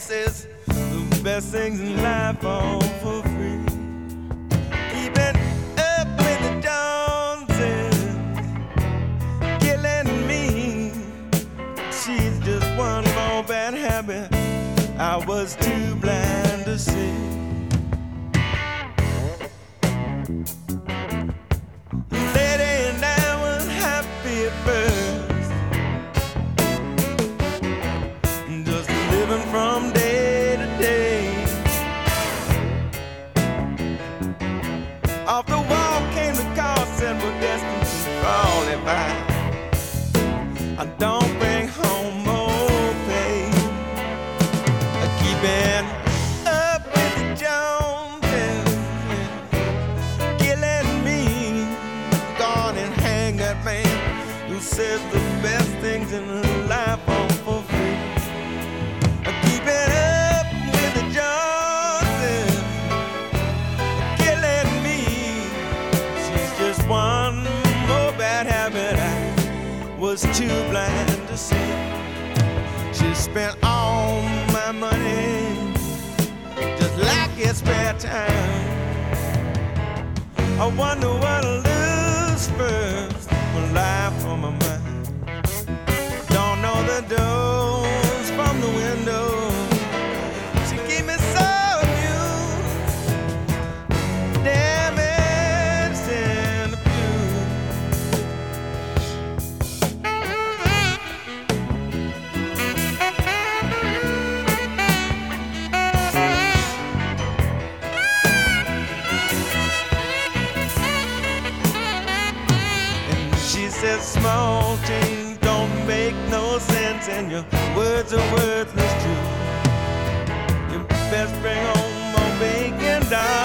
dances, the best things in life all for free. Keeping up with the Joneses, killing me. She's just one more bad habit I was too blind to see. Lady and I was happy at first, just living from day to day. Off the wall came the call, said we're destined to fall. If I don't bring home more pay, keeping up with the Joneses, killing me. Gone and hang that man who says the best things in life are for free. Keeping up with the Joneses, killing me. She's just one more bad habit I was too blind to see. She spent all my money just like it's spare time. I wonder what I'll lose first, my life or my mind. Don't know the doors from the window. She keep me so amused, damaged in the She says small change don't make no sense, and your words are worthless too. You best bring home more bacon, darling.